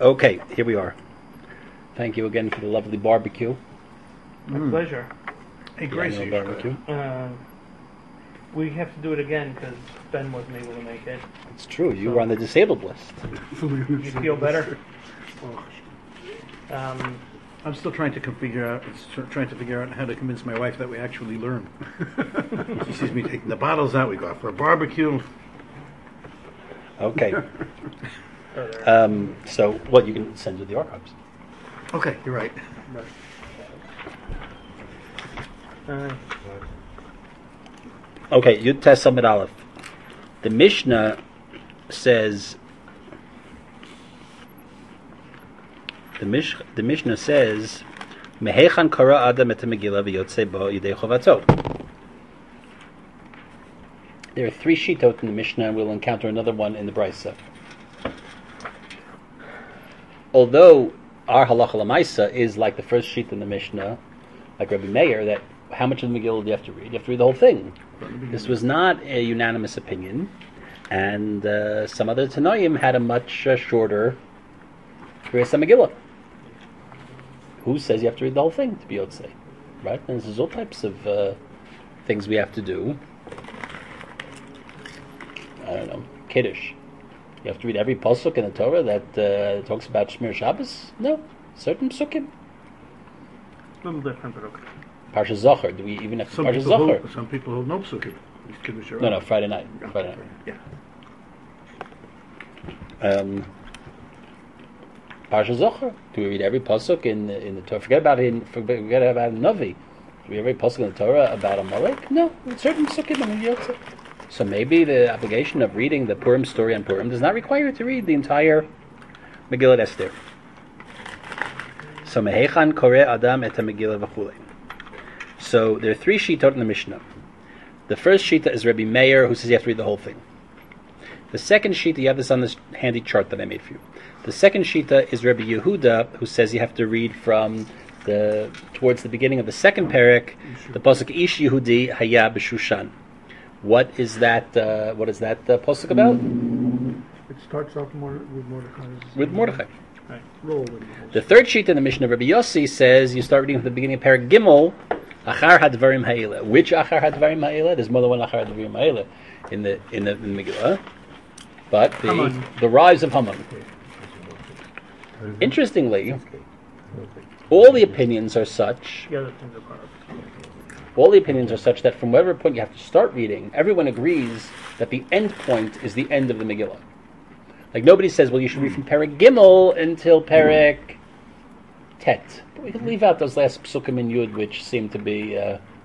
Okay, here we are. Thank you again for the lovely barbecue. My pleasure. Hey, The Gracie. annual barbecue. We have to do it again because Ben wasn't able to make it. It's true. You were on the disabled list. You feel better? I'm still trying to figure out how to convince my wife that we actually learn. She sees me taking the bottles out. We go out for a barbecue. Okay. So, what, you can send to the archives. Okay, you're right. Okay, Yud Tes Amud Aleph. The Mishnah says. The Mishnah says, "Mehechan kara adam et Megillah v'yotzei bo yidei chovato." There are 3 shitot in the Mishnah, and we'll encounter another one in the Brisa. Although our halacha l'maisa is like the first sheet in the Mishnah, like Rabbi Meir, that how much of the Megillah do you have to read? You have to read the whole thing. This was not a unanimous opinion, and some other Tanoim had a much shorter Kriyas Megillah. Who says you have to read the whole thing to be Yotzei? Right? And there's all types of things we have to do. I don't know, Kiddush. You have to read every pasuk in the Torah that talks about Shmir Shabbos? No. Certain psukim. A little different, but okay. Parsha Zachor. Do we even have to Some Parsha people Zachor? hold no psukim. No, Friday night. Friday night. Yeah. Parsha Zachor. Do we read every pasuk in the Torah? Forget about Navi. Do we read every pasuk in the Torah about Amalek? No. Certain psukim in the Yotzei. So maybe the obligation of reading the Purim story on Purim does not require you to read the entire Megillah Esther. So Mehechan Koreh Adam et Megillah v'chulei. So there are 3 shitot in the Mishnah. The first shita is Rabbi Meir, who says you have to read the whole thing. The second shita, you have this on this handy chart that I made for you. The second shita is Rabbi Yehuda, who says you have to read from towards the beginning of the second parak, the pasuk Ish Yehudi Haya b'Shushan. What is that pasuk about? It starts off with Mordechai. With Mordechai. Right. The third sheet in the Mishnah of Rabbi Yossi says you start reading from the beginning of Parak Gimel, Achar Hadvarim Ha'ila. Which Achar Hadvarim Ha'ila? There's more than one Achar Hadvarim Ha'ila in the Megillah. But the rise of Haman. Interestingly, all the opinions are such. The other things are part of it. All the opinions are such that from whatever point you have to start reading, everyone agrees that the end point is the end of the Megillah. Like nobody says, well, you should read from Perek Gimel until Perek Tet. But we can leave out those last psukim in Yud, which seem to be,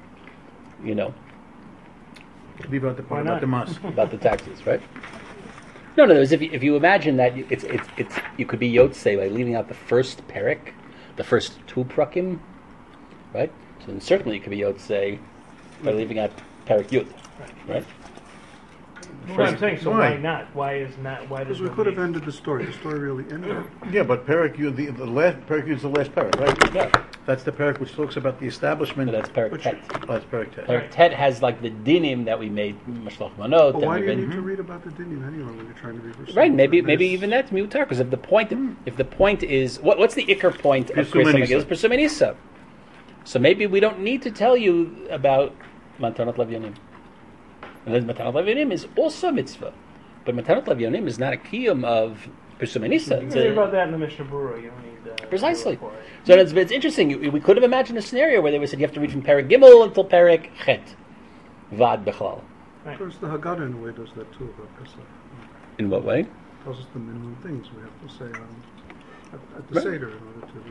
Leave out the part about the mosque. about the taxes, right? No. If you imagine that it's you could be Yotzei by leaving out the first Perek, the first 2 prakim, right? So then certainly you could be Yotzei by leaving out Perek Yud, right? Well, I'm saying, so why not? Why does Because we could have ended the story. The story really ended. Yeah, but Parak Yud, the last Parak Yud is the last Parak, right? Yeah. That's the Parak which talks about the establishment. So that's Perek Tet. Oh, that's Parak Tet. Perek Tet has like the dinim that we made Mashlach Manot. But and why do we you read- need to read about the dinim anyway when you're trying to read? Right, maybe even that's mutar, because if the point is what's the ikar point of Kriyas Megillah? Pirsum Enisa. So maybe we don't need to tell you about Matanot Lavyanim. And then Matanot Lavyanim is also a mitzvah, but Matanot Lavyanim is not a kiyum of Pirsum Enisa. You can read about that in the Mishnah Berurah. You don't need Precisely. for it. So it's interesting. We could have imagined a scenario where they would say you have to read from Perek Gimel until Perek Chet, Vad Bechlal. Of course, the Haggadah in a way does that too about Pesach. In what way? Tells us the minimum things we have to say at the Right. Seder in order to.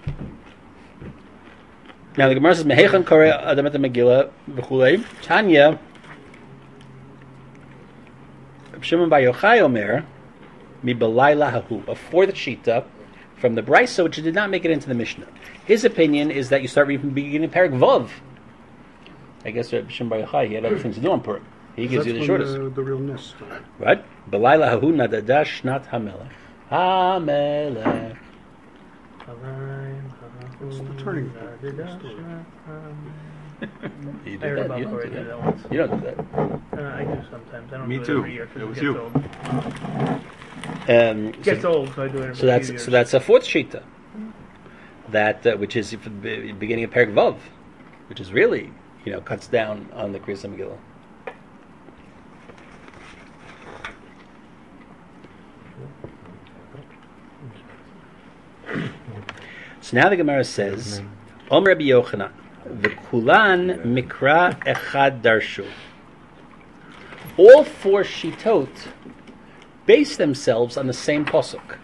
Now the Gemara says Mehechan Koreh Adam et Megillah v'chulei Tanya. Shimon Bar Yochai Omer Mi Belayla Hahu, before the Shita from the Brisa, which did not make it into the Mishnah. His opinion is that you start reading from the beginning of Perek Vav. I guess Shimon Bar Yochai, he had other things to do on Purim. He gives you the shortest. The real nest. Right? Belayla Hahu Nadada Shnat Hamelech. Hamelech. It's the turning point. You I did heard that. about You Corey don't do did that. that once. You don't do that. I do sometimes. I don't Me do it too. every year because It was gets you. old. Gets old, so I do it every So that's few years. so that's a fourth shita, that which is from the beginning of Perek Vav, which is really cuts down on the Kriyas Megillah. So now the Gemara says, Om Rabbi Yochanan, v'kulan mikra echad darshu. All four shitot base themselves on the same pasuk,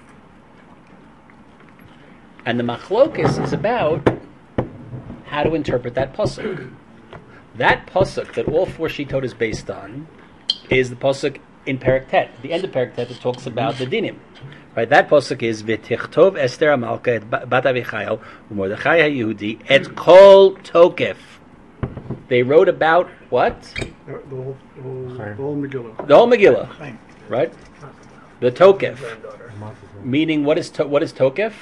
and the machlokes is about how to interpret that pasuk. That pasuk that all four shitot is based on is the pasuk in Perek Tet. At the end of Perek Tet, it talks about the dinim. Right, that pasuk is v'tichtov Esther Amalka et bat Avichayil u'Mordechai HaYehudi et kol tokef. They wrote about what? The whole Megillah. The whole Megillah, right? The tokef, meaning what is tokef?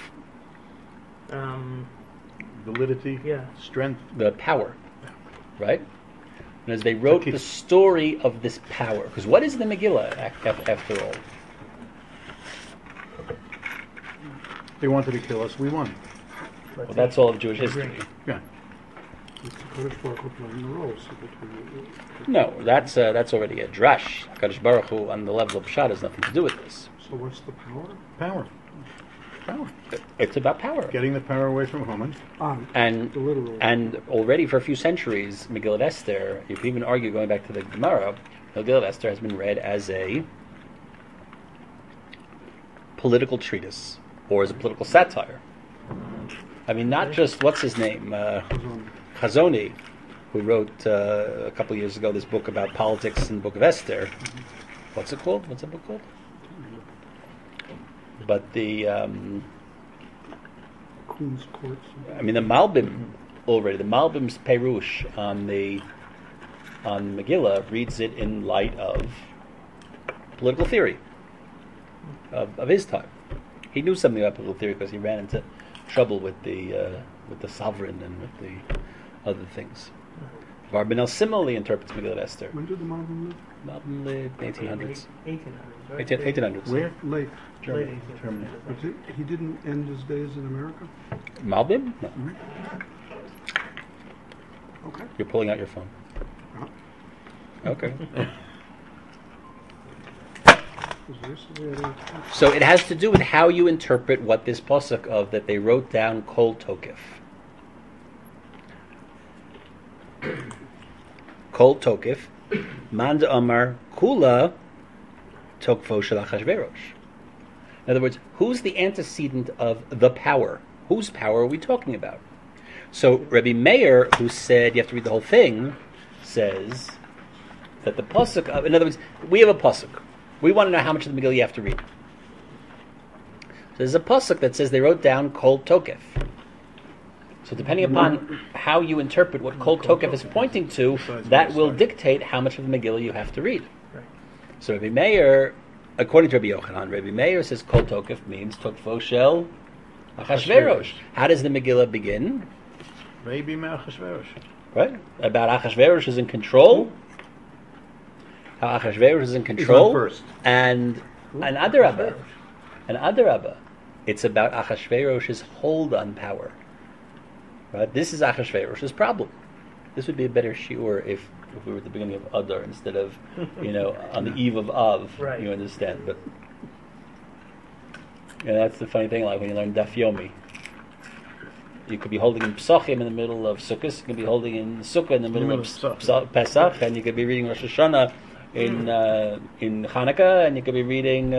Validity, Yeah. strength. The power, right? And as they wrote the story of this power, because what is the Megillah after all? They wanted to kill us. We won. Well, that's all of Jewish history. Yeah. It's the Kodesh Baruch Hu playing the roles. No, that's already a drash. Kadosh Baruch Hu on the level of Pshat has nothing to do with this. So what's the power? Power. Power. It's about power. Getting the power away from Haman. And The literal. and already for a few centuries, Megillat Esther, you can even argue going back to the Gemara, Megillat Esther has been read as a political treatise or as a political satire. I mean, not just, what's his name? Chazoni, who wrote a couple of years ago this book about politics in the Book of Esther. What's it called? What's the book called? But the Queen's Courts. the Malbim already, the Malbim's Perush on Megillah reads it in light of political theory of his time. He knew something about political theory because he ran into trouble with the sovereign and with the other things. Barbanel similarly interprets Megillat Esther. When did the Malbim live? Malbim lived 1800s. 1800s, right? 1800s. Where? Late. Germany. Late Germany. But he didn't end his days in America? Malbim? No. Okay. You're pulling out your phone. Okay. So it has to do with how you interpret what this pasuk of that they wrote down kol tokef. Kol tokef, man amar kula tokfo shel Achashverosh. In other words, who's the antecedent of the power? Whose power are we talking about? So Rabbi Meir, who said you have to read the whole thing, says that the pasuk of, in other words, we have a pasuk. We want to know how much of the Megillah you have to read. So there's a pasuk that says they wrote down kol tokef. So depending upon how you interpret what kol tokef is pointing to, that will dictate how much of the Megillah you have to read. Right. So Rabbi Meir, according to Rabbi Yochanan, Rabbi Meir says kol tokef means tokfo shel Achashverosh. How does the Megillah begin? Maybe Achashverosh. Right? About Achashverosh is in control. How Achashverosh is in control. first. And Adarabba. It's about Achashverosh's hold on power. Right? This is Achashverosh's problem. This would be a better shiur if we were at the beginning of Adar instead of, on the eve of Av. Right. You understand? But that's the funny thing. Like when you learn Daf Yomi, you could be holding in Pesachim in the middle of Sukkot. You could be holding in Sukkah in the middle of Pesach, and you could be reading Rosh Hashanah in Hanukkah, and you could be reading.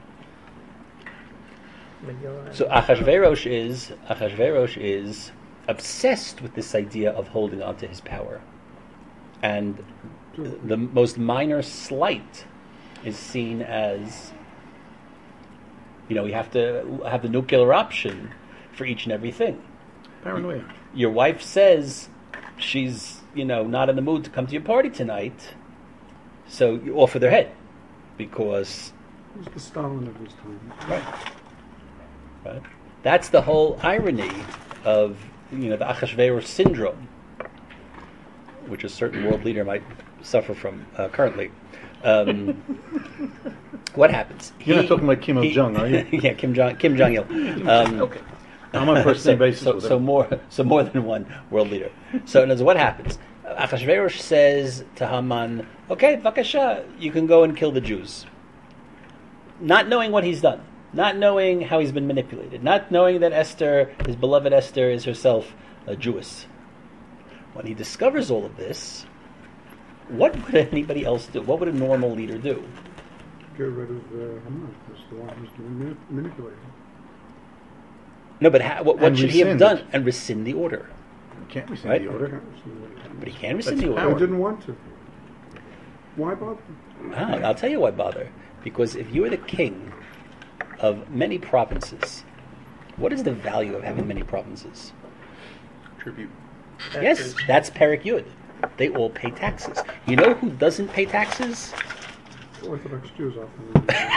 So Achashverosh is obsessed with this idea of holding on to his power, and the most minor slight is seen as, we have to have the nuclear option for each and everything. Paranoia. Your wife says she's not in the mood to come to your party tonight, so you offer their head because He was the Stalin of his time. right. That's the whole irony of the Achashverosh syndrome, which a certain world leader might suffer from currently. What happens? You're not talking about Kim Il Jong, are you? Yeah, Kim Jong Il. Okay. I'm on first name basis with so him. more than one world leader. So in other words, what happens? Achashverosh says to Haman, "Okay, Vakasha, you can go and kill the Jews." Not knowing what he's done, not knowing how he's been manipulated, not knowing that Esther, his beloved Esther, is herself a Jewess. When he discovers all of this, what would anybody else do? What would a normal leader do? Get rid of Haman, who's the one who's doing manipulating. No, but what And should he have rescind done? it. And rescind the order. Can't rescind Right? the order. But he can rescind That's the order. power. I didn't want to. Why bother? I'll tell you why bother. Because if you are the king of many provinces, what is the value of having many provinces? Tribute. Yes, that's Perik Yud. They all pay taxes. You know who doesn't pay taxes? Orthodox Jews often.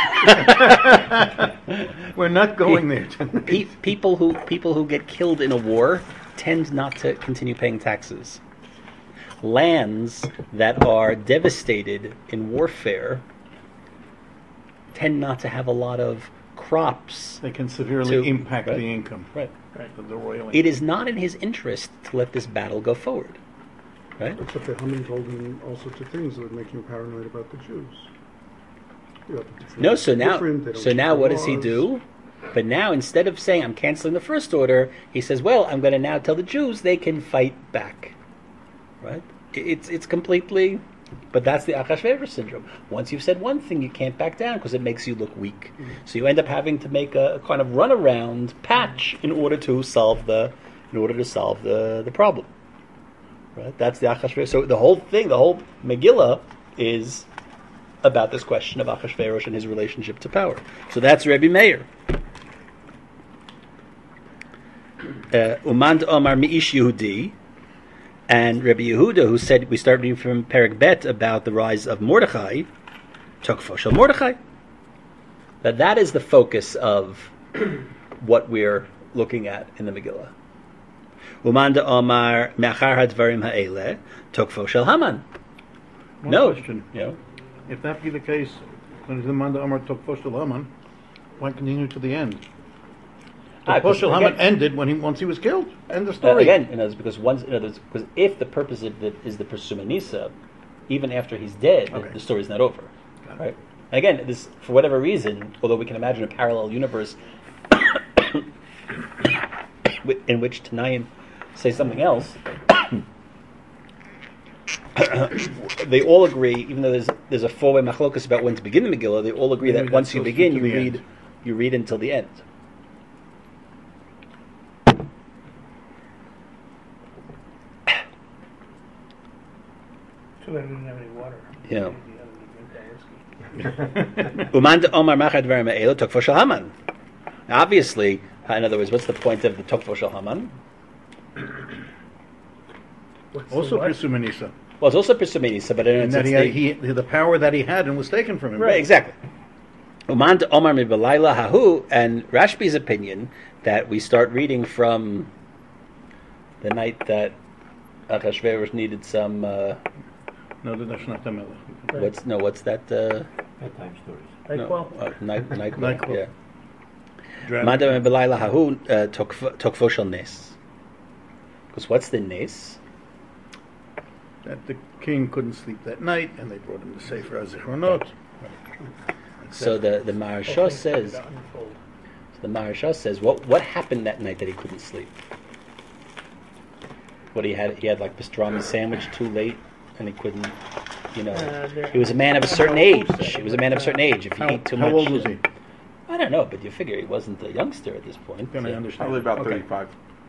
We're not going there tonight. People who get killed in a war tend not to continue paying taxes. Lands that are devastated in warfare tend not to have a lot of crops. They can severely To- impact right. the income Right. of the royal income. It is not in his interest to let this battle go forward. Right? Except that Haman told him all sorts of things that would make him paranoid about the Jews. You know, the different- No, so now different, they don't keep the what does he laws. do? But now instead of saying I'm canceling the first order, he says, well, I'm going to now tell the Jews they can fight back. Right? It's completely, but that's the Achashverosh syndrome. Once you've said one thing, you can't back down because it makes you look weak. So you end up having to make a kind of runaround patch in order to solve the problem. Right? That's the Achashverosh. So the whole Megillah is about this question of Achashverosh and his relationship to power. So that's Rebbe Meir. Umand Omar Mi'ish Yehudi, and Rebbe Yehuda, who said, we start reading from Perek Bet about the rise of Mordechai, Tokfo Shel Mordechai. That is the focus of what we're looking at in the Megillah. Umanda Omar Me'achar HaDvarim Ha'eleh, Tokfo Shel Haman. One No. question. You know, If that be the case, when the Manda Amar took Foshel Haman, why continue to the end? Foshel Haman ended once he was killed. End of story. again, because if the purpose of it is the Persumanisa, even after he's dead, Okay. the story's not over, Got it. right? Again, this for whatever reason, although we can imagine a parallel universe in which Tanaim say something else, they all agree. Even though there's a four-way machlokus about when to begin the Megillah, they all agree that Maybe once that's you supposed to begin, be to the end. you read until the end. Too bad we didn't have any water. Yeah. Maybe the other would drink that whiskey. Uman Omar Machad Dvarim Ha'elu Tokfo Shel Haman. Obviously, in other words, what's the point of the Tokfo Shel Haman? Also, what? Persumanisa. Well, it's also Persumanisa, but in And that the power that he had and was taken from him. right, exactly. Uman Omar Mibalayla Hahu, and Rashbi's opinion that we start reading from the night that Achashverosh needed some. No, that's not the Melech. What's that? Bedtime stories. NyQuil. NyQuil. NyQuil. Yeah. Draft. Uman Mibalayla Hahu Tokfo Shel Nes. Because what's the Nes? That the king couldn't sleep that night, and they brought him to Sefer HaZichronot. So the Maharsha says. The Maharsha says, what happened that night that he couldn't sleep? What he had like pastrami sandwich too late, and he couldn't, he was a man of a certain age. He was a man of a certain age. If he ate too much, How old was he? I don't know, but you figure he wasn't a youngster at this point. Can I so- understand? Probably about Okay. 35.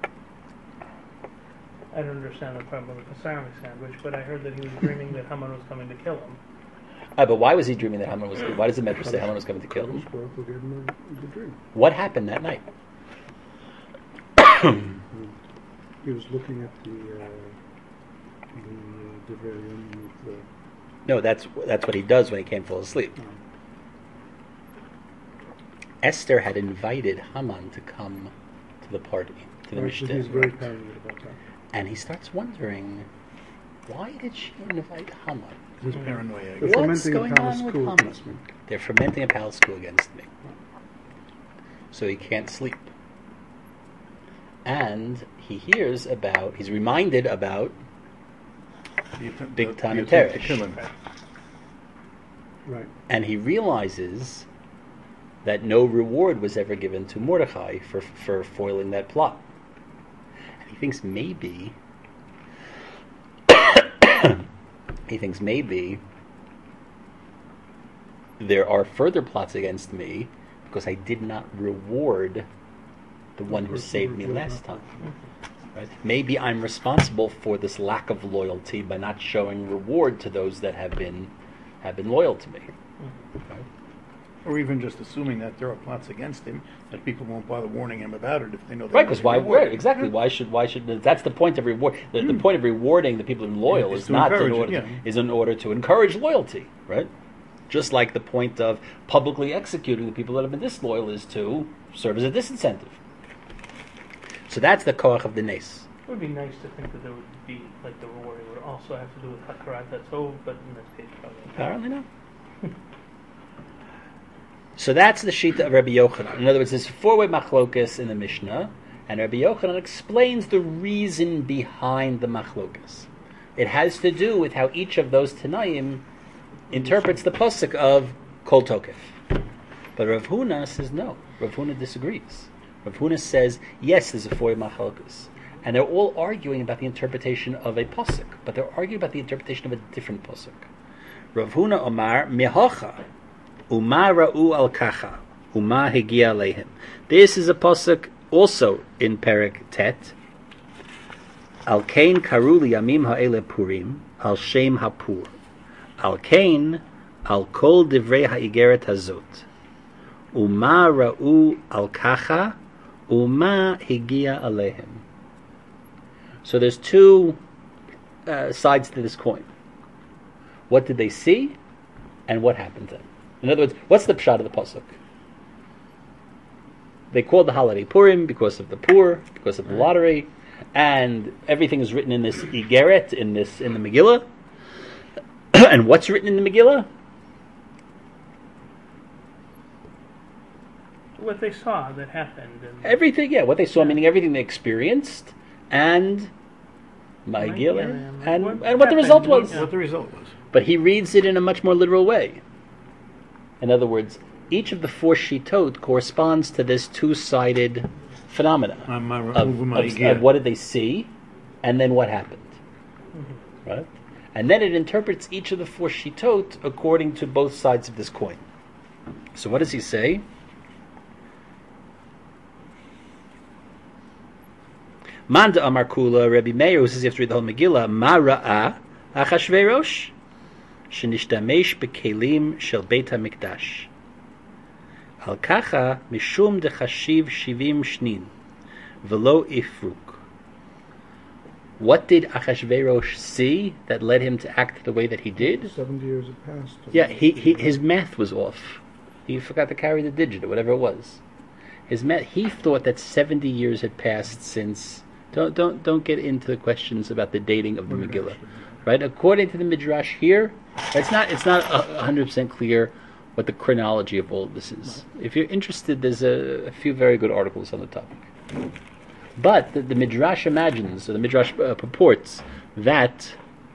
I don't understand the problem with the salami sandwich, but I heard that he was dreaming that Haman was coming to kill him. But why was he dreaming that Haman was? Why does the Medrash say Haman was coming to kill him? Baruch gave him the dream. What happened that night? He was looking at the Devarim with the. No, that's what he does when he can't fall asleep. Esther had invited Haman to come to the party, to the Actually, Mishta. he's very paranoid about that. And he starts wondering, why did she invite Haman? This is paranoia. They're What's fermenting going a palace on with coup Haman? against me. They're fermenting a palace coup against me. So he can't sleep. And he's reminded about Big Tan and attempt to Teresh. kill him. Right. And he realizes that no reward was ever given to Mordechai for foiling that plot. And he thinks maybe there are further plots against me because I did not reward the one who saved me last time. Right? Maybe I'm responsible for this lack of loyalty by not showing reward to those that have been loyal to me. Right? Or even just assuming that there are plots against him, that people won't bother warning him about it if they know. Right, because why? Right, exactly. Why should? That's the point of reward. The point of rewarding the people who are loyal Is is to not in encourage order it, yeah. is in order to encourage loyalty. Right. Just like the point of publicly executing the people that have been disloyal is to serve as a disincentive. So that's the koach of the nes. It would be nice to think that there would be, like, the rewarding would also have to do with Hakarat Tov, but in this case, probably not. Apparently not. So that's the shita of Rabbi Yochanan. In other words, there's a four-way machlokas in the Mishnah, and Rabbi Yochanan explains the reason behind the machlokas. It has to do with how each of those Tanaim interprets the pasuk of Kol Tokef. But Rav Huna says no. Rav Huna disagrees. Rav Huna says, yes, there's a four-way machlokas. And they're all arguing about the interpretation of a pasuk, but they're arguing about the interpretation of a different pasuk. Rav Huna Omar Mehocha Uma Ra'u Al Kacha Uma Higia Lehim. This is a pasuk also in Perek Tet. Al Kain Karu Liyamim Ha'ele Purim Al Shem Hapur Al Kain Al Kol Divrei Ha'igeret Hazot Uma Ra'u Al Kacha Uma Higia Alehim. So there's two sides to this coin. What did they see, and what happened to them? In other words, what's the pshat of the pasuk? They called the holiday Purim because of the poor, because of the lottery, and everything is written in this igeret, in the Megillah. And what's written in the Megillah? What they saw that happened. And Everything, yeah, what they saw, meaning everything they experienced, and Megillah, and what the result was. What the result was. But he reads it in a much more literal way. In other words, each of the four shitot corresponds to this two-sided phenomena of what did they see, and then what happened. Right? And then it interprets each of the four shitot according to both sides of this coin. So what does he say? Manda Amar Kula, Rabbi Meir, who says you have to read the whole Megillah, Ma Ra'a Achashverosh Shenishtamesh Bekelim Shel Beit HaMikdash Al Kacha Mishum Dechashiv Shivim Shnin Velo Ifruk. What did Achashverosh see that led him to act the way that he did? 70 years have passed. Yeah, his math was off. He forgot to carry the digit or whatever it was. His math. He thought that 70 years had passed since. Don't get into the questions about the dating of the Megillah, right? According to the Midrash here, it's not 100% clear what the chronology of all of this is. If you're interested, there's a few very good articles on the topic. But the Midrash imagines, or the Midrash purports, that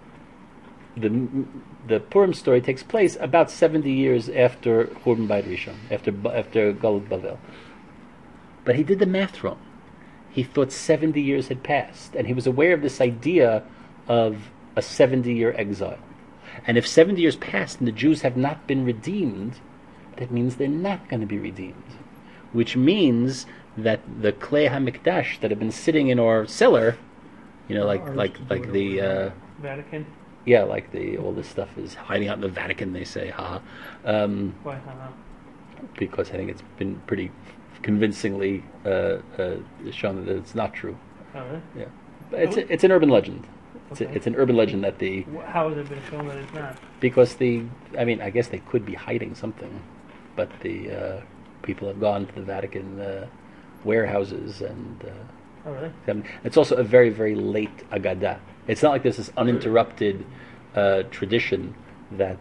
the Purim story takes place about 70 years after Churban Bayit Rishon, after Galut Bavel. But he did the math wrong. He thought 70 years had passed, and he was aware of this idea of a 70-year exile. And if 70 years passed and the Jews have not been redeemed, that means they're not going to be redeemed. Which means that the Klei HaMikdash that have been sitting in our cellar, like the Vatican? Yeah, like all this stuff is hiding out in the Vatican, they say, Why? because I think it's been pretty convincingly shown that it's not true. Oh, really? Yeah, but it's an urban legend. It's an urban legend that How has it been shown that it's not? because I guess they could be hiding something, but the people have gone to the Vatican warehouses and. Oh, really? It's also a very, very late Agadah. It's not like there's this uninterrupted tradition that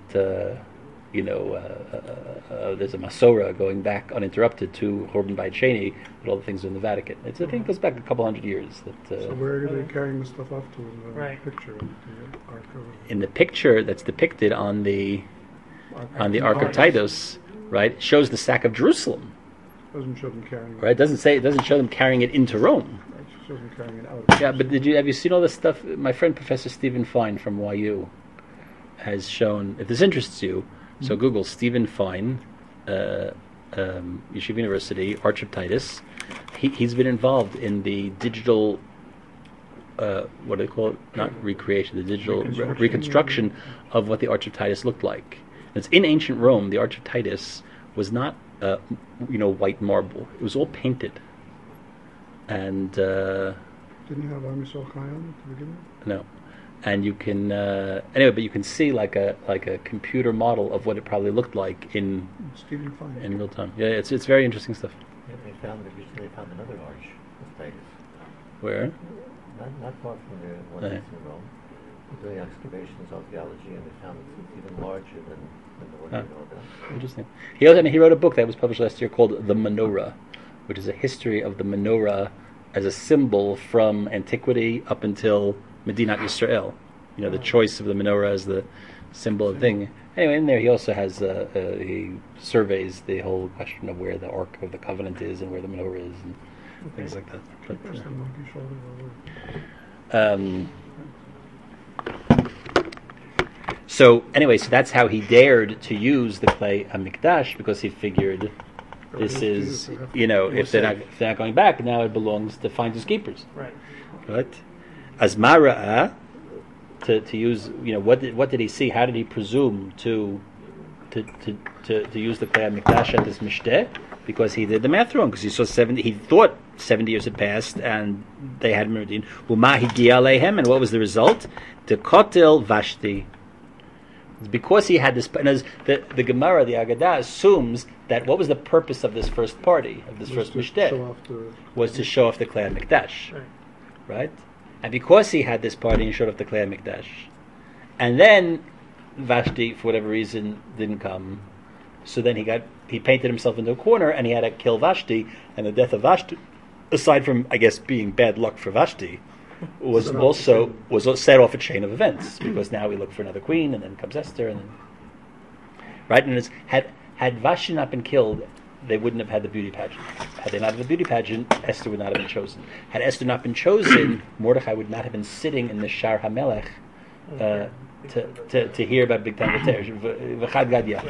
there's a Masorah going back uninterrupted to Churban Bayit Sheni, with all the things in the Vatican. I think it goes back a couple hundred years. So where are they carrying the stuff off to in the Right. picture of the Ark of... In the picture that's depicted on the Ark of Titus? Titus, right, it shows the sack of Jerusalem. Doesn't show them carrying Right, it doesn't show them carrying it into Rome. Right, it shows them carrying it out of Yeah, but have you seen all this stuff? My friend Professor Stephen Fine from YU has shown. If this interests you, so Google Stephen Fine, Yeshiva University, Arch of Titus. He's been involved in the digital, what do they call it? Not recreation, the digital reconstruction of what the Arch of Titus looked like. It's in ancient Rome. The Arch of Titus was not, white marble. It was all painted, and Didn't you have Am Yisrael Chai on it to begin with? no, and you can but you can see like a computer model of what it probably looked like in Stephen Fine. real time. Yeah, it's very interesting stuff. Yeah, they found another arch of Titus. Where? Not far from the one Right. that's in Rome. They're doing excavations, archaeology, and they found it's even larger than the one you know about. Interesting. He wrote a book that was published last year called The Menorah, which is a history of the menorah as a symbol from antiquity up until Medinat Yisrael. The choice of the menorah as the symbol of thing. Anyway, in there he also has he surveys the whole question of where the Ark of the Covenant is and where the menorah is and things like that. But, Press the monkey shoulder so that's how he dared to use the clay Hamikdash, because he figured this is, if they're not going back, now it belongs to finders keepers. Right. As Mara'a, to use, what did he see? How did he presume to use the clay Hamikdash at this Mishteh? Because he did the math wrong. Because he saw 70. He thought 70 years had passed, and they had Meridim. Uma higia alehem, and what was the result? The Kotel Vashti. It's because he had this. And as the Gemara, the Agadah, assumes that what was the purpose of this first party, of this first Mishteh, was to show off the Klei HaMikdash, right? And because he had this party and showed off the Klei HaMikdash, and then Vashti, for whatever reason, didn't come, so then he painted himself into a corner, and he had to kill Vashti. And the death of Vashti, aside from, I guess, being bad luck for Vashti, was set off a chain of events, because now we look for another queen, and then comes Esther, and then right. And had Vashti not been killed, they wouldn't have had the beauty pageant. Had they not had the beauty pageant, Esther would not have been chosen. Had Esther not been chosen, Mordechai would not have been sitting in the Shar HaMelech to hear about Big Time V'chad Gad Yah.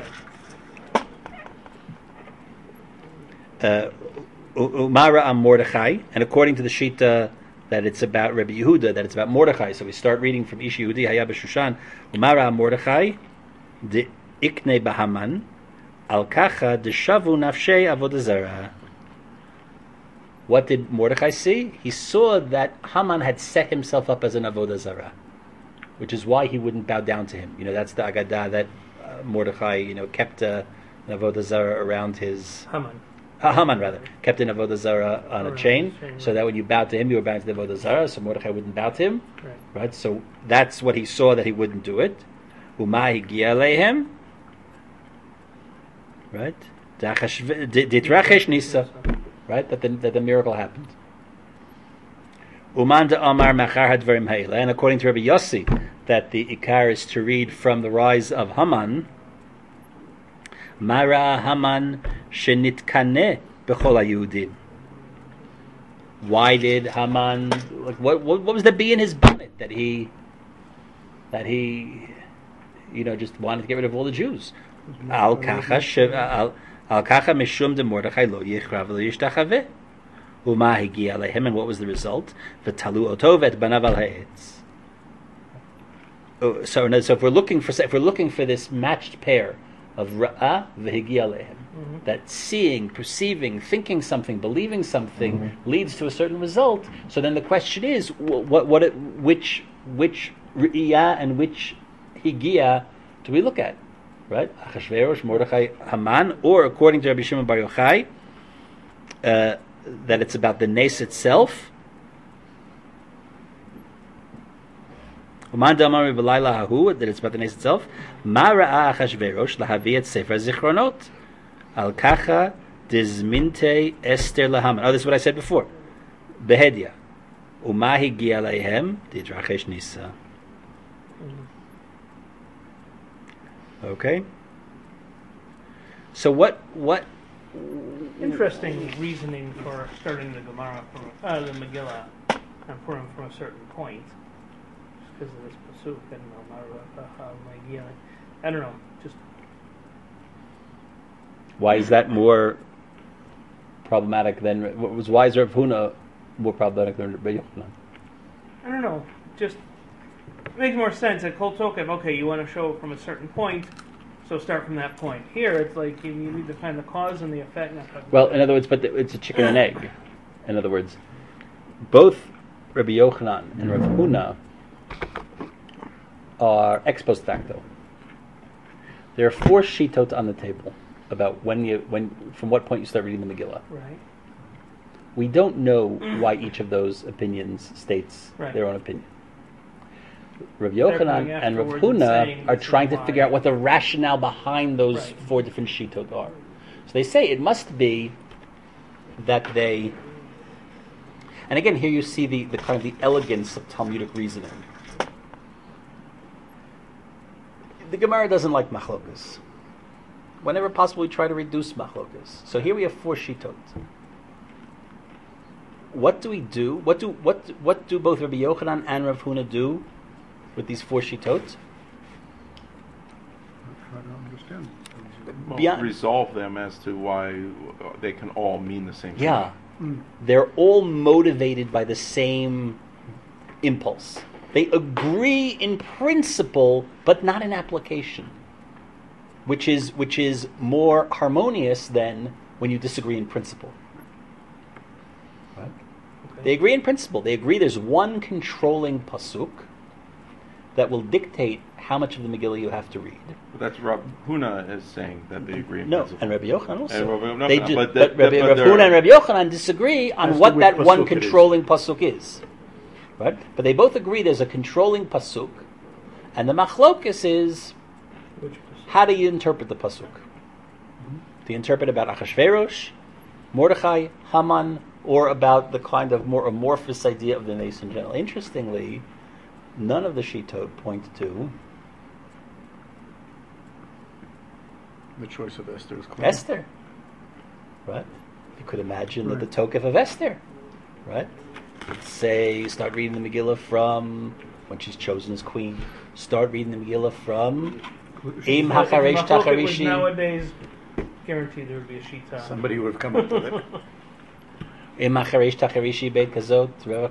Umara am Mordechai, and according to the Shita that it's about Rabbi Yehuda, that it's about Mordechai. So we start reading from Ish Yehudi Hayab Shushan. Umara am Mordechai de ikne bahaman al kacha de shavu nafshei avodah zarah. What did Mordechai see? He saw that Haman had set himself up as an avodah zarah, which is why he wouldn't bow down to him. That's the Agadah that Mordechai, kept an avodah zarah around his. Haman rather kept an avodah zarah on a chain, so that when you bowed to him, you were bowing to the avodah zarah. So Mordechai wouldn't bow to him, right? So that's what he saw, that he wouldn't do it. Umay higia leihem, right? Ditrachesh nisa, right? That the miracle happened. Uman de Amar machar hadvarim hayle, and according to Rabbi Yossi, that the ikar is to read from the rise of Haman. Mara Haman shenitkane b'chol hayudim. Why did Haman? What was the bee in his bonnet that he just wanted to get rid of all the Jews? Al kacha mishum de Mordechai lo yichrav lo yishtachaveh. Uma higia alehem, and what was the result? V'talu otov et banav al ha'etz. So if we're looking for this matched pair of Ra'ah v'higia alehem, that seeing, perceiving, thinking something, believing something leads to a certain result. So then the question is, which Ra'iyah and which higia do we look at? Right? Achashverosh, Mordechai, Haman, or according to Rabbi Shimon Bar Yochai, that it's about the nes itself. Uman damar b'layla hahu, that it's about the nace itself. Ma ra'a Achashverosh lahavi et sefer zichronot al kacha dizminte Esther lahaman. Oh, this is what I said before. Behedya. Umahi gi aleihem didrachesh nisa. Okay. So what? Interesting reasoning for starting the Gemara from the Megillah and Purim from a certain point, just because of this pasuk. I don't know. Just why is that more problematic than why is Rav Huna more problematic than Rabbi Yochanan? I don't know. Just it makes more sense at Kol Tokev. Okay, you want to show from a certain point. So start from that point. Here, it's like you need to find the cause and the effect. Well, in other words, it's a chicken and egg. In other words, both Rabbi Yochanan and Rav Huna are ex post facto. There are 4 shitot on the table about from what point you start reading the Megillah. Right. We don't know why each of those opinions states their own opinion. Rav Yochanan and Rav Huna are trying to figure out what the rationale behind those 4 different shitot are. So they say it must be that they... And again, here you see the kind of the elegance of Talmudic reasoning. The Gemara doesn't like machlokas. Whenever possible, we try to reduce machlokas. So here we have 4 shitot. What do we do? What do both Rabbi Yochanan and Rav Huna do with these 4 shitot? I don't understand. Well, resolve them as to why they can all mean the same thing. Yeah. They're all motivated by the same impulse. They agree in principle, but not in application, which is more harmonious than when you disagree in principle. Right? Okay. They agree in principle. They agree there's one controlling pasuk that will dictate how much of the Megillah you have to read. But that's Rav Huna is saying that they agree in no, principle. And Rabbi Yochanan also. And Rav Rav Huna and Rabbi Yochanan disagree on what that one controlling pasuk is. Right? But they both agree there's a controlling pasuk, and the machlokus is how do you interpret the pasuk? Do you interpret about Achashverosh, Mordechai, Haman, or about the kind of more amorphous idea of the nace in general? Interestingly, none of the shitot point to the choice of Esther is clear. Esther. Right? You could imagine that the tokef of Esther. Right? Say, start reading the Megillah from when she's chosen as queen. Start reading the Megillah from Im Hacharesh Tacharishi. Nowadays, guaranteed there would be a shita. Somebody would have come up with it. Im Hacharesh Tacharishi Beit Kazot.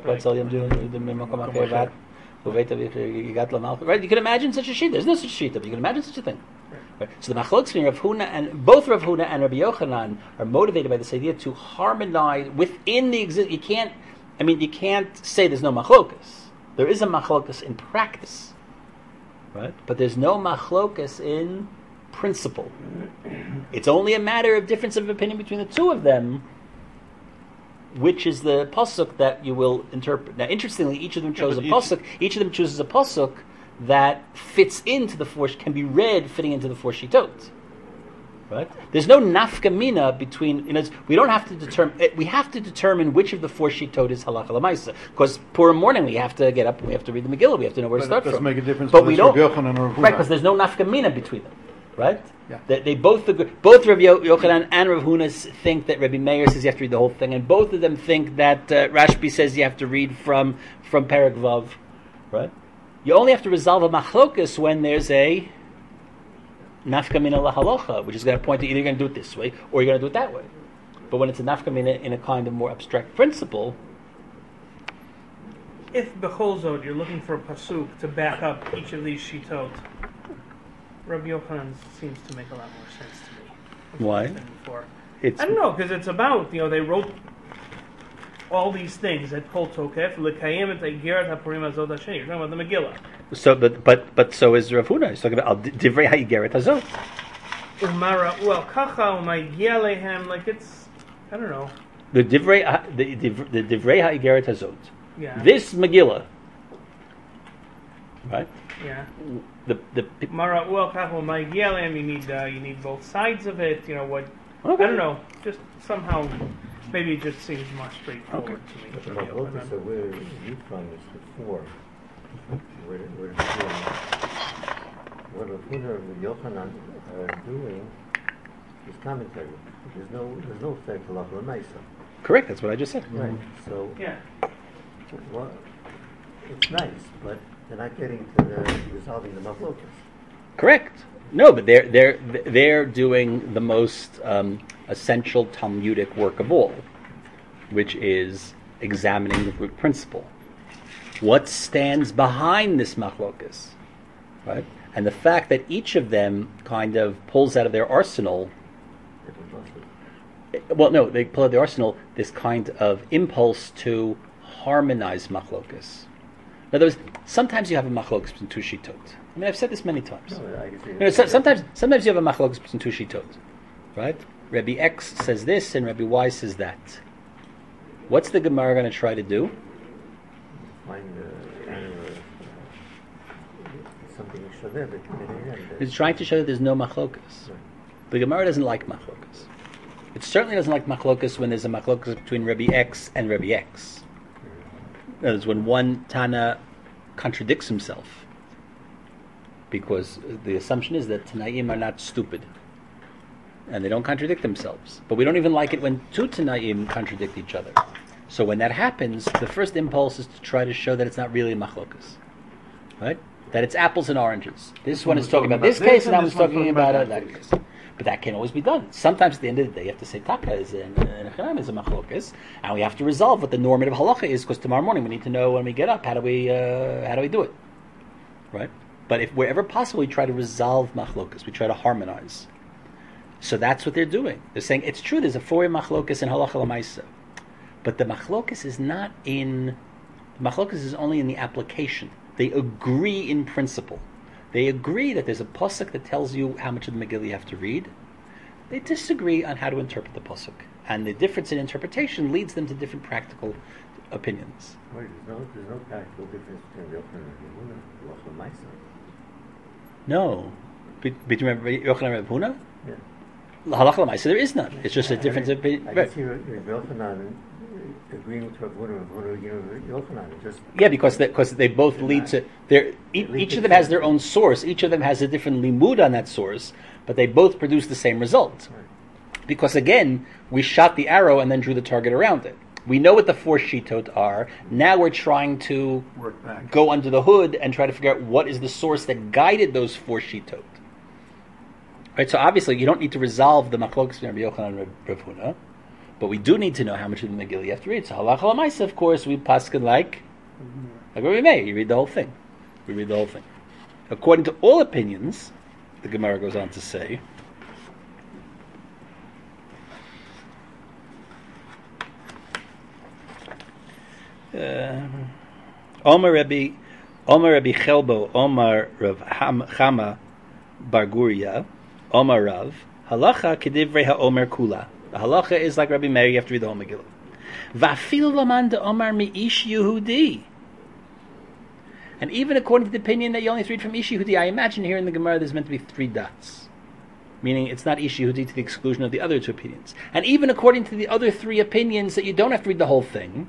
Right? You can imagine such a shita. There's no such shita, but you can imagine such a thing. Right. So the machlokes between Rav Huna and both Rav Huna and Rabbi Yochanan are motivated by this idea to harmonize within the You can't say there's no machlokas. There is a machlokas in practice, right? But there's no machlokas in principle. It's only a matter of difference of opinion between the two of them, which is the pasuk that you will interpret. Now, interestingly, each of them chose a pasuk. Each of them chooses a pasuk that fits into the 4, can be read fitting into the 4 shitot. Right? There's no nafka mina between. We don't have to determine. We have to determine which of the 4 shitot is halacha lamaisa. Because Purim morning we have to get up. We have to read the Megillah. We have to know where to start from. It doesn't make a difference. But we don't. Right? Because there's no nafka mina between them. Right? Yeah. They both agree. Both Rav Yochanan and Rav Huna think that Rabbi Meir says you have to read the whole thing, and both of them think that Rashbi says you have to read from Perek Vav. Right? You only have to resolve a machlokus when there's a nafka mina lahalocha, which is going to point to either you're going to do it this way or you're going to do it that way. But when it's a nafka mina in a kind of more abstract principle, if bechol zod you're looking for a pasuk to back up each of these shitot, Rabbi Yochanan seems to make a lot more sense to me. Why? I don't know, because it's about they wrote all these things at Kol Tokef l'kayem et ha'igeret ha'purim hazot hasheni. You're talking about the Megillah. So, but so is Rav Huna. He's talking about divrei ha'igeret hazot. Umara, well, kacha u'mayigia lehem, like it's, I don't know. The divrei ha'igeret hazot. Yeah. This Megillah right? Yeah. The Mara, well, Kachel Ma'igielim, you need both sides of it. You know what? Okay. I don't know. Just somehow, maybe it just seems more straightforward Okay. to me. But the Machlokas are where you from is the four. Where what Rav Huna and Yochanan are doing is commentary. There's no effect halacha l'maisa. correct. That's what I just said. Right. So Yeah. well, it's nice, but they're not getting to the resolving the Machlokas. Correct. No, but they're doing the most essential Talmudic work of all, which is examining the root principle. What stands behind this machlokas, right? And the fact that each of them kind of pulls out of their arsenal. Well, no, they pull out of their arsenal this kind of impulse to harmonize machlokas. In other words, sometimes you have a machlokas between two shitot. I mean, I've said this many times. No, I can see You know, sometimes you have a machlokas between two shitot, right? Rabbi X says this and Rabbi Y says that. What's the Gemara going to try to do? find something shaveh between the end. It's trying to show that there's no machlokas. The Gemara doesn't like machlokas. It certainly doesn't like machlokas when there's a machlokas between Rabbi X and Rabbi X. In other words, when one Tana contradicts himself, because the assumption is that Tanaim are not stupid, and they don't contradict themselves. But we don't even like it when two Tanaim contradict each other. So when that happens, the first impulse is to try to show that it's not really a machlokas, right? That it's apples and oranges. This one is talking about this case, and that one's talking about that case. But that can always be done. Sometimes at the end of the day, you have to say Taka is a machlokas, and we have to resolve what the normative halacha is, because tomorrow morning we need to know when we get up how do we do it, right? But if wherever possible, we try to resolve machlokas, we try to harmonize. So that's what they're doing. They're saying it's true. There's a four machlokas in halacha l'maisa, but the machlokas is not in. The machlokas is only in the application. They agree in principle. They agree that there's a pasuk that tells you how much of the Megillah you have to read. They disagree on how to interpret the pasuk, and the difference in interpretation leads them to different practical opinions. Wait, there's no practical difference between Yochanan and Huna, halacha l'maisa. No, between Yochanan and Reb Huna, Yeah. halacha l'maisa there is none. It's just a difference of opinion. I can see Yochanan agreeing with Rav Huna, Yochanan. Just Yeah, because they both lead to each of them has their own source. Each of them has a different limud on that source, but they both produce the same result. Right. Because again, we shot the arrow and then drew the target around it. We know what the four shitot are. Now we're trying to Work back. go under the hood and try to figure out what is the source that guided those four shitot. Right. So obviously, you don't need to resolve the machlokas between Rabbi Yochanan and Rav Huna, but we do need to know how much of the Megillah you have to read. So halacha l'maisa, of course, we paskin like Rabbi Meir. You read the whole thing. We read the whole thing. According to all opinions, the Gemara goes on to say, Omar Rabbi Chelbo, Omar Rav Chama Bar Guria, Omar Rav, halacha kedivrei haomer kula. The halacha is like Rabbi Meir, you have to read the whole Megillah. Va'afil laman de Omar mi'ish Yehudi. And even according to the opinion that you only have to read from Ish Yehudi, I imagine here in the Gemara there's meant to be 3 dots. Meaning it's not Ish Yehudi to the exclusion of the other 2 opinions. And even according to the other 3 opinions that you don't have to read the whole thing,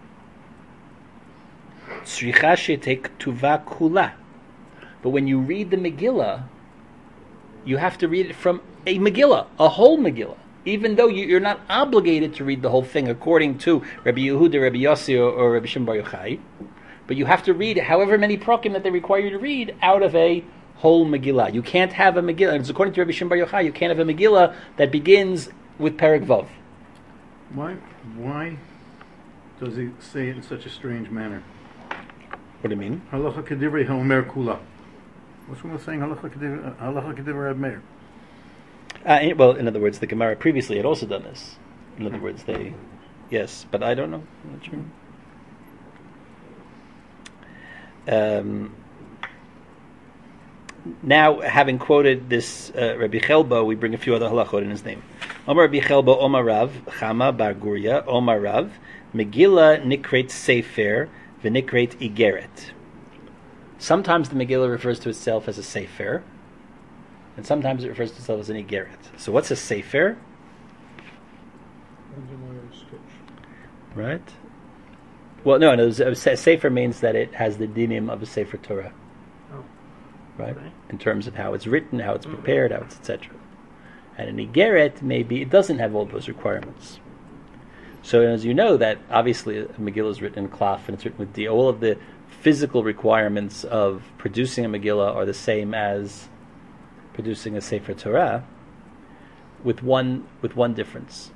Tzricha shetek tuva kula. But when you read the Megillah, you have to read it from a Megillah, a whole Megillah. Even though you're not obligated to read the whole thing according to Rabbi Yehuda, Rabbi Yossi, or Rabbi Shimon Bar Yochai, but you have to read however many prakim that they require you to read out of a whole Megillah. You can't have a Megillah, and it's according to Rabbi Shimon Bar Yochai, you can't have a Megillah that begins with Perek Vav. Why does he say it in such a strange manner? What do you mean? Halacha kedivrei haomer kula. What's wrong with saying halacha kedivrei Reb Meir? Well, in other words, the Gemara previously had also done this. In other words, yes, but I don't know. I'm not sure. Now, having quoted this Rabbi Chelbo, we bring a few other halachot in his name. Omar Rabbi Chelbo, Omar Rav, Chama Bar Guria, Omar Rav, Megillah nikret Sefer, v'nikret Igeret. Sometimes the Megillah refers to itself as a sefer, and sometimes it refers to itself as an igeret. So what's a sefer? Underline stitch. Right? Well, no, a sefer means that it has the dinim of a sefer Torah. Oh. Right? Okay. In terms of how it's written, how it's prepared, how it's etc. And an igeret, maybe, it doesn't have all those requirements. So as you know, that obviously a Megillah is written in Klaf and it's written with D. All of the physical requirements of producing a Megillah are the same as producing a Sefer Torah, with one difference.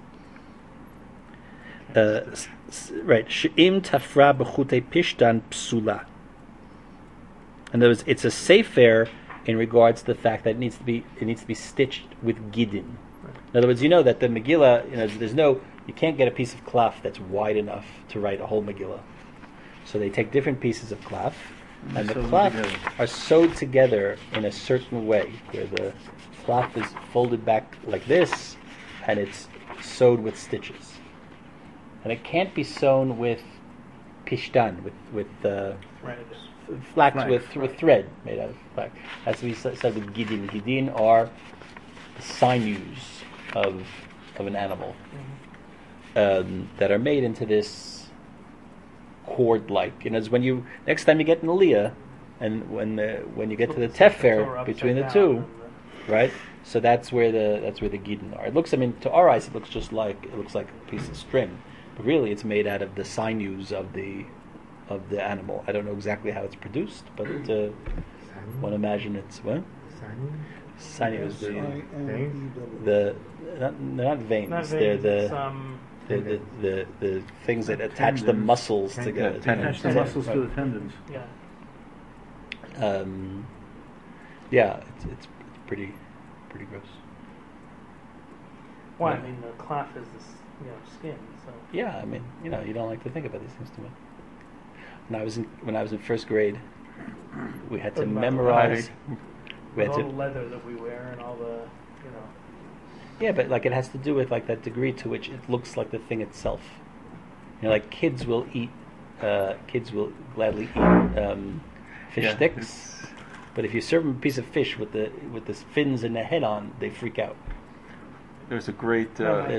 Right, she'im tafra b'chutei pishtan psula. In other words, it's a sefer in regards to the fact that it needs to be stitched with gidin. In other words, you know that the Megillah, you can't get a piece of klaf that's wide enough to write a whole Megillah. So they take different pieces of klaf, and the klaf are sewed together in a certain way, where the klaf is folded back like this, and it's sewed with stitches. And it can't be sewn with pishtan, with flax, with thread made out of flax. As we said with gidin. Gidin are the sinews of an animal that are made into this cord-like. As when you next time you get an aliyah, and when you get to the tefer between the two, right? So that's where the gidin are. It looks, to our eyes, it looks like a piece of string, but really it's made out of the sinews of the animal. I don't know exactly how it's produced, but one imagine it's what? Sinews. They're not veins. They're the things that attach the muscles together. Attach the muscles to the tendons. Yeah. It's pretty gross. Why? The klaf is the skin. So. Yeah, you don't like to think about these things too much. When I was in first grade, we had to memorize. All the leather that we wear and all the, Yeah, but it has to do with that degree to which it looks like the thing itself. Kids will gladly eat fish sticks, but if you serve them a piece of fish with the fins and the head on, they freak out. There's a great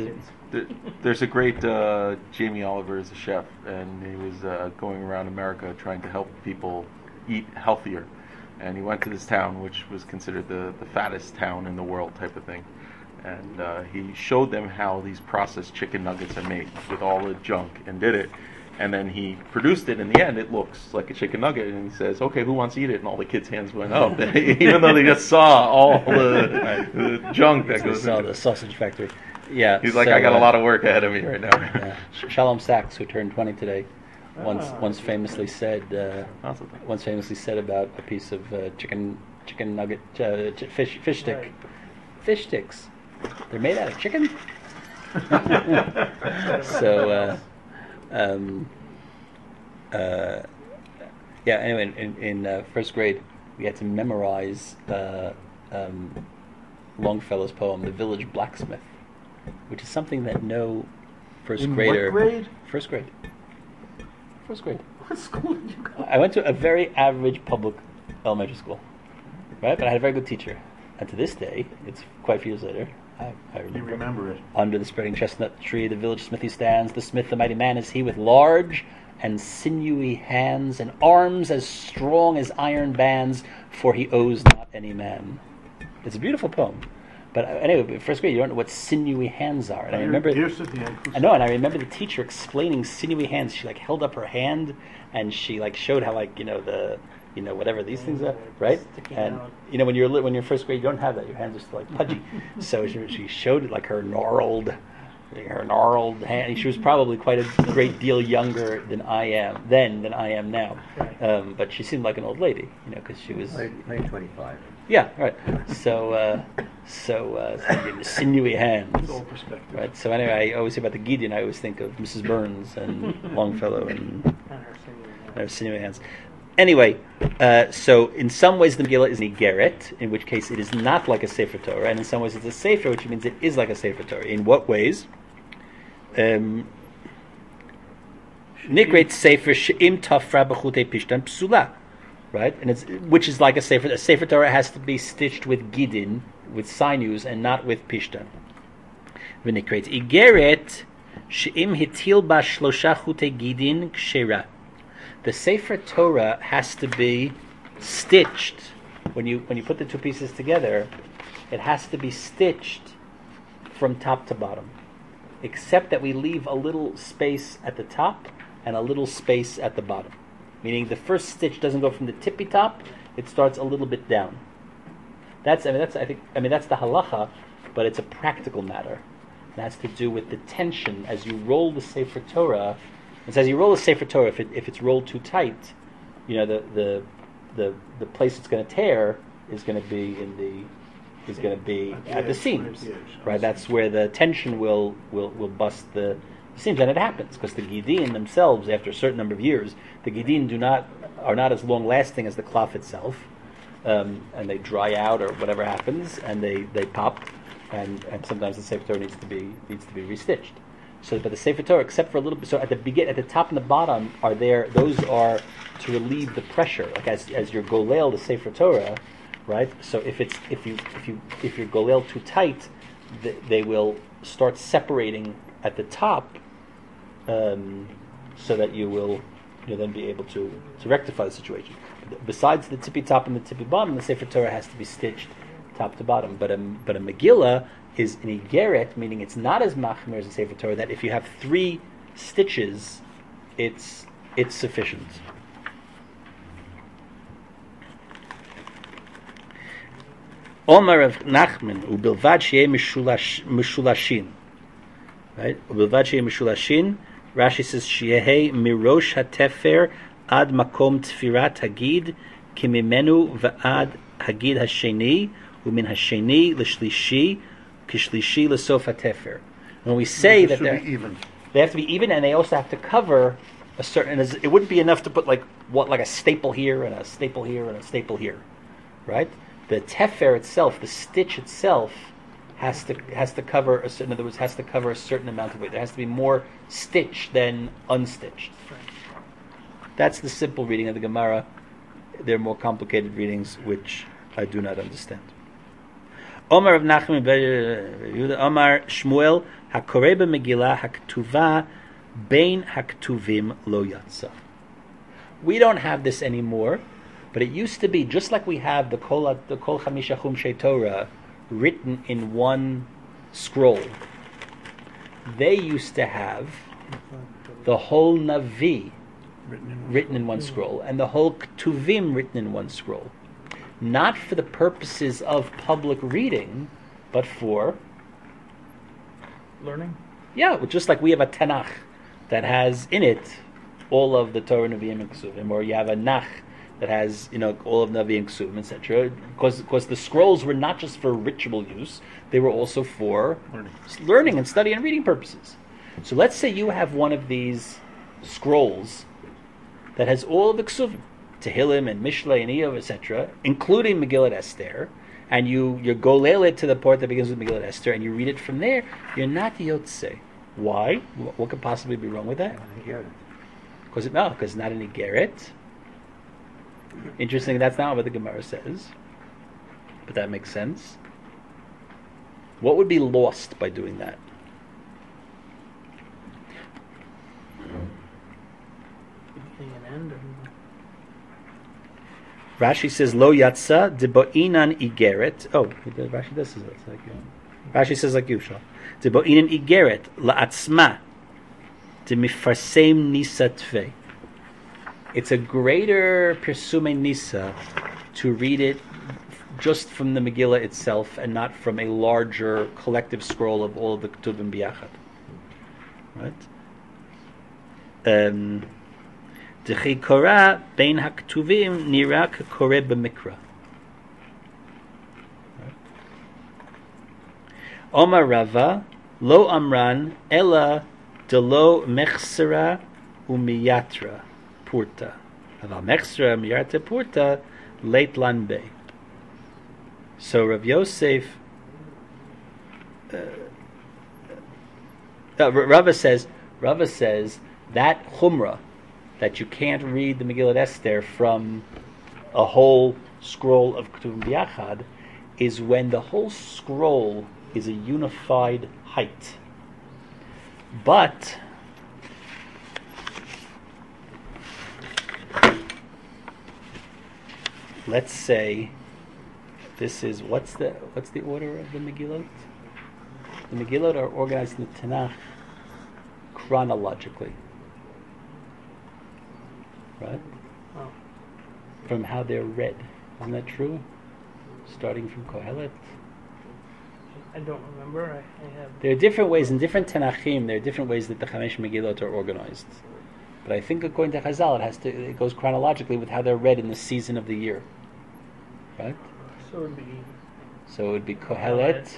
Jamie Oliver is a chef, and he was going around America trying to help people eat healthier. And he went to this town, which was considered the fattest town in the world type of thing. And he showed them how these processed chicken nuggets are made with all the junk, and did it. And then he produced it. In the end, it looks like a chicken nugget. And he says, "Okay, who wants to eat it?" And all the kids' hands went up, even though they just saw all the junk that goes saw into the sausage factory. Yeah, he's like, "I got a lot of work ahead of me right now." Shalom Sachs, who turned 20 today, once famously said about a piece of chicken nugget, fish stick. Right. Fish sticks, they're made out of chicken. So. Anyway, in first grade, we had to memorize Longfellow's poem, "The Village Blacksmith," which is something that no first grader. What grade? First grade. What school did you go? I went to a very average public elementary school, right? But I had a very good teacher, and to this day, it's quite a few years later. I remember it. Under the spreading chestnut tree, the village smithy stands. The smith, the mighty man, is he, with large and sinewy hands and arms as strong as iron bands, for he owes not any man. It's a beautiful poem. But anyway, first grade, you don't know what sinewy hands are. And I remember, and I remember the teacher explaining sinewy hands. She held up her hand, and she showed how whatever these things are, right? And when you're first grade, you don't have that. Your hands are still pudgy. So she showed it her gnarled hand. She was probably quite a great deal younger than I am now. But she seemed like an old lady, because she was like 25. Yeah, right. So sinewy hands. All perspective. Right. So anyway, I always hear about the Gideon. I always think of Mrs. Burns and Longfellow and her sinewy hands. Anyway, so in some ways the Megillah is an igeret, in which case it is not like a Sefer Torah, and in some ways it's a Sefer, which means it is like a Sefer Torah. In what ways? Nikret Sefer she'im tafra b'chutei pishtan psula. right? And which is like a sefer. A sefer Torah has to be stitched with gidin, with sinews, and not with pishtan. V'nikret igeret she'im hitil ba shlosha chutei gidin kshera. The sefer Torah has to be stitched. When you put the two pieces together, it has to be stitched from top to bottom, except that we leave a little space at the top and a little space at the bottom. Meaning the first stitch doesn't go from the tippy top; it starts a little bit down. That's the halacha, but it's a practical matter. It has to do with the tension as you roll the Sefer Torah. It says you roll the Sefer Torah. If it's rolled too tight, the place it's going to tear is going to be at the seams, right? That's where the tension will bust the seems, and it happens because the gidin themselves, after a certain number of years, the gidin are not as long lasting as the cloth itself, and they dry out or whatever happens, and they pop, and sometimes the Sefer Torah needs to be restitched. So, but the Sefer Torah, except for a little bit, so at the top and the bottom are there. Those are to relieve the pressure, like as you're golel the Sefer Torah, right? So if you're golel too tight, they will start separating at the top. So that you'll then be able to rectify the situation. Besides the tippy top and the tippy bottom, the Sefer Torah has to be stitched top to bottom. But a Megillah is an igeret, meaning it's not as machmir as a Sefer Torah, that if you have 3 stitches, it's sufficient. Omar of Nachman ubilvad sheyeh mishulashin, right? Ubilvad sheyeh mishulashin. Rashi says, Shiehe mirosh hatefer ad makom tfirat hagid kimimenu va'ad hagid hasheni umin hasheni l'shlishi kishlishi l'sof hatefer. When we say that they have to be even, and they also have to cover a certain. It wouldn't be enough to put like a staple here and a staple here and a staple here, right? The tefer itself, the stitch itself, has to cover a certain. In other words, has to cover a certain amount of weight. There has to be more stitched than unstitched. That's the simple reading of the Gemara. There are more complicated readings which I do not understand. Omar of Nachman Yehuda Omar Shmuel Hakoreh Megillah Haktuva Bein Haktuvim Lo Yatsa. We don't have this anymore, but it used to be just like we have the Kol Chamisha Chumshei Torah written in one scroll. They used to have the whole Navi written in one scroll, and the whole Ketuvim written in one scroll. Not for the purposes of public reading, but for learning. Yeah, just like we have a Tanakh that has in it all of the Torah, Nevi'im, and Kesuvim, or you have a Nach that has all of Navi and Ksuvim, etc. Because the scrolls were not just for ritual use; they were also for learning and study and reading purposes. So let's say you have one of these scrolls that has all of the Ksuvim, Tehillim and Mishlei and Iyov, etc., including Megillat Esther, and you golel it to the part that begins with Megillat Esther, and you read it from there. You're not Yotzei. Why? What could possibly be wrong with that? Because it's not an Igeret. Interesting, that's not what the Gemara says, but that makes sense. What would be lost by doing that? Rashi says, Lo yatsa de bo'inan igeret. Oh, Rashi does say that. Like Rashi says like you, Shal. De bo'inan igeret la'atzma de mifarsem nisa tvei. It's a greater Pirsume Nisa to read it just from the Megillah itself and not from a larger collective scroll of all of the Ketuvim Biyachad. Right? Dechi Korah Bein HaKetuvim Nira Koreh B'Mikra. Omar Rava Lo Amran Ela Delo Mechsera Umiyatra Purta. Aval Mechsera Miyarte Purta Leit Lanbe. So Rav Yosef Rava says that Chumrah, that you can't read the Megillat Esther from a whole scroll of Ketuvim B'Yachad is when the whole scroll is a unified height. But let's say this is what's the order of the Megillot? The Megillot are organized in the Tanakh chronologically, right? Oh. From how they're read, isn't that true? Starting from Kohelet. I don't remember. I have. There are different ways in different Tanachim. There are different ways that the Chamesh Megillot are organized. But I think according to Chazal, it goes chronologically with how they're read in the season of the year, right? So it would be So it would be Kohelet,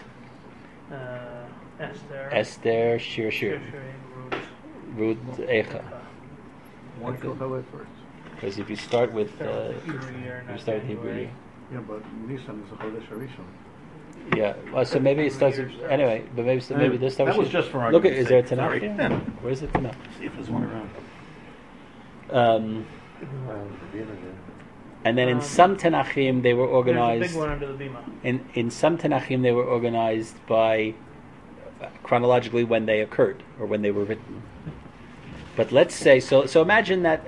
Esther, Shir, Ruth. Rud, Echa. Why Kohelet first? Because if you start with Hebrew year, you not start with Hebrew January. year. Yeah, but Nisan is a Chodesh Harishon. Yeah. Well, so maybe it starts with, anyway. But maybe this starts. That was just for Look at. argument's Is there a sake. Tanakh Sorry. here? Yeah. Where is the Tanakh? See if there's one around. And then in some Tanachim they were There's a organized. big one under the bima. In some Tanachim they were organized by chronologically when they occurred or when they were written. But let's say so imagine that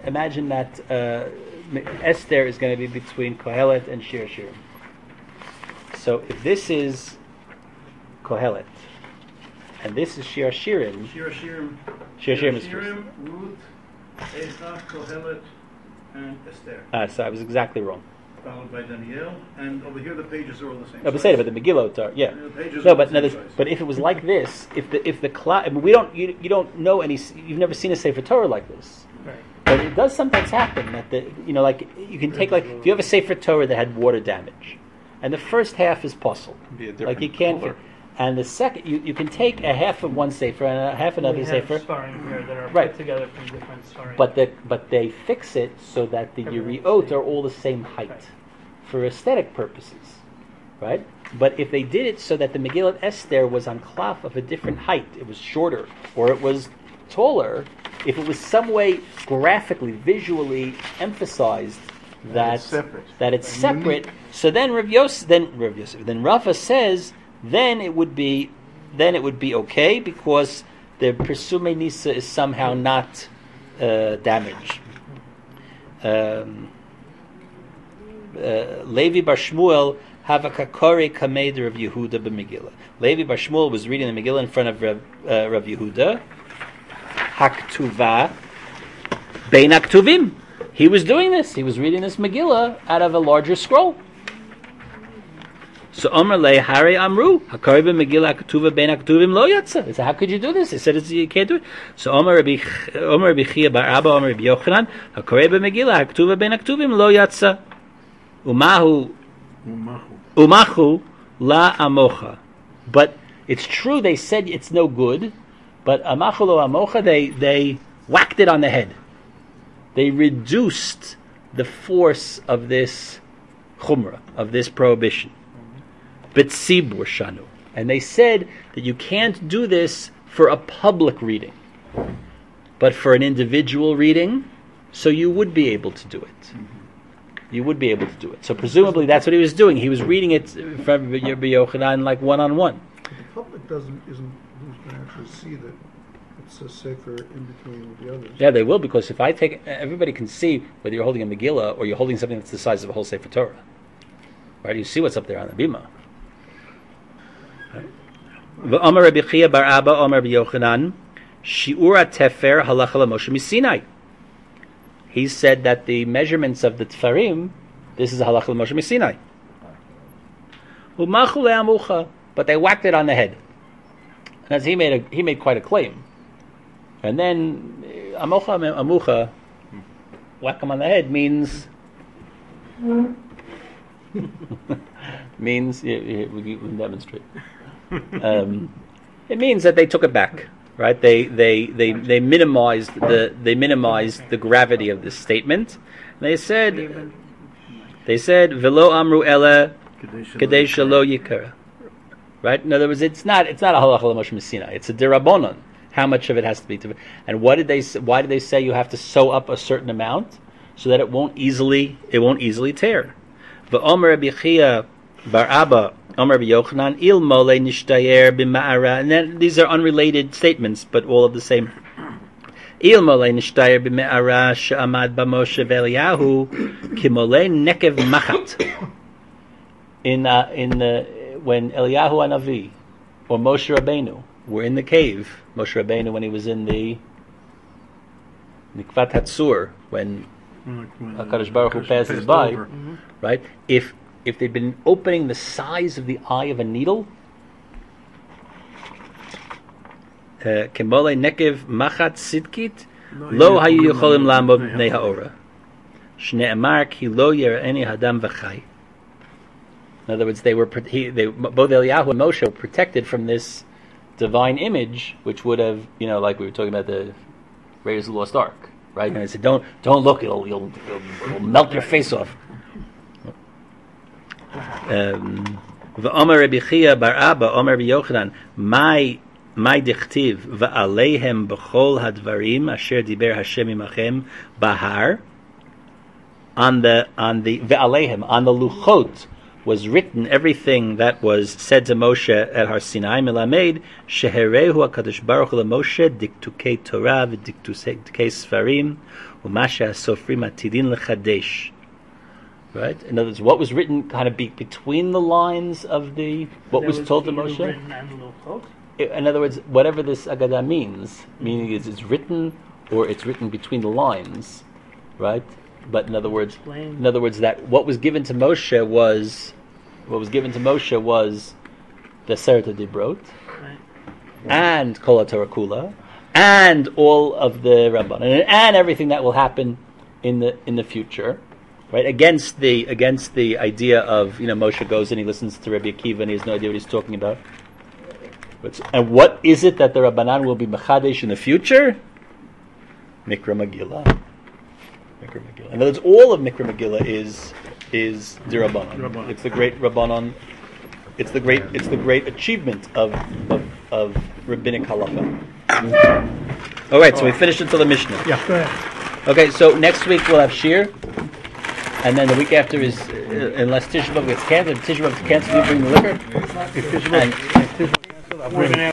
Esther is going to be between Kohelet and Shir Shirim. So if this is Kohelet and this is Shir Shirim, Shir Shirim is first. Ruth, Echa, Kohelet, and Esther. So I was exactly wrong. Followed by Daniel, and over here the pages are all the same. No, but say it, but the Megillot are The pages No, are but the same no, size. but if it was like this, if the cloud, I mean, we don't you don't know any. You've never seen a Sefer Torah like this. Right. But it does sometimes happen that like you can take like if you have a Sefer Torah that had water damage, and the first half is puzzle, Be a like different you can't, color. and the second you can take a half of one Sefer and a half another We have Sefer, sparring here that are Right. put together from different sparring. but they fix it so that the Everyone's Yeriot same. are all the same height Right. for aesthetic purposes, right? But if they did it so that the Megillat Esther was on klaf of a different height, it was shorter or it was taller, if it was some way graphically, visually emphasized that it's separate. that it's And separate, so then then Rafa says then it would be okay because the Persume Nisa is somehow not damaged. Levi Bar Shmuel have a kakori kamed Rav Yehuda b'Megillah. Levi Bar Shmuel was reading the Megillah in front of Rav Yehuda. Haktuva bein aktuvim. He was doing this. He was reading this Megillah out of a larger scroll. So Omer le Hari Amru Hakori b'Megillah Haktuva bein aktuvim lo yatsa. He said, how could you do this? He said, you can't do it. So Omer Rabbi Chia bar Abba Omer Rabbi Yochanan Hakori b'Megillah Haktuva bein aktuvim lo yatsa. Umahu la amocha. But it's true they said it's no good, but amachu lo amocha, they whacked it on the head. They reduced the force of this chumrah, of this prohibition. Betzibur shanu. And they said that you can't do this for a public reading, but for an individual reading, so you would be able to do it. You would be able to do it. So presumably that's what he was doing. He was reading it from Rabbi Yochanan like one-on-one. But the public isn't who's going to actually see that it's a safer in between the others. Yeah, they will, because if I take, everybody can see whether you're holding a Megillah or you're holding something that's the size of a whole Sefer Torah. Right? You see what's up there on the bima. V'Amar Rabbi Chia bar Abba, Amar Rabbi Yochanan, Shi'ura tefer halacha l'Moshe miSinai. He said that the measurements of the Tfarim, this is a halacha l'Moshe miSinai. U'machu le'amucha, but they whacked it on the head. And as he made quite a claim. And then amucha, whack him on the head means we can demonstrate. It means that they took it back, right? They minimized the gravity of this statement. They said velo amru ela kedei shelo yikara. Right? In other words, it's not a halacha l'Moshe miSinai. It's a derabonon. How much of it has to be? And why did they say you have to sew up a certain amount? so that it won't easily tear. V'omer Rabbi Chia bar Abba, Omer Rabbi Yochanan, il mole nishtayer b'ma'ara. And then these are unrelated statements, but all of the same. Il mole nishtayer b'ma'ara she'amad b'Moshe ve'Eliyahu ki mole nekev machat. When Eliyahu Hanavi or Moshe Rabbeinu were in the cave, Moshe Rabbeinu when he was in the Nikvat Hatzur, when HaKadosh Baruch Hu passes by, right? If they'd been opening the size of the eye of a needle, Kemole Nekev Machat Sidkit, Lo Hayu Yocholim Lamod Bnei Ha'ora, Shne'emar Ki Lo Yer'eni Hadam V'chai. In other words, both Eliyahu and Moshe were protected from this divine image, which would have, like we were talking about the Raiders of the Lost Ark, right? And I said, don't look, it'll melt your face off. V'omer Rabbi Chia bar Abba, Omer Rabbi Yochanan, my dichtiv va'aleihem b'chol hadvarim asher diber Hashem imachem bahar. On the ve'aleihem, on the luchot, was written everything that was said to Moshe at Har Sinai, Melamed, Sheherehu HaKadosh Baruch Hu LaMoshe, Diktukei Torah, Diktukei Sfarim, Umasha Sofrim Atidin Lechadesh. Right? In other words, what was written kind of between the lines of what was told to Moshe? In other words, whatever this Agadah means, meaning it's written, or it's written between the lines, right? But in other words, that what was given to Moshe was the Serta Dibrot, right, and Kol HaTorah Kula, and all of the Rabbanan, and everything that will happen in the future, right? Against the idea of Moshe goes and he listens to Rabbi Akiva and he has no idea what he's talking about. And what is it that the Rabbanan will be mechadesh in the future? Mikra Megillah. In other words, all of Mikra Megillah is D'Rabbanan. It's the great Rabbanan. It's the great achievement of rabbinic halacha. All right, so we finished until the Mishnah. Yeah, go ahead. Okay, so next week we'll have Shir, and then the week after is unless Tisha B'av gets canceled. If Tisha B'av gets canceled, you bring the liquor. If Tisha B'av canceled, I'll bring it.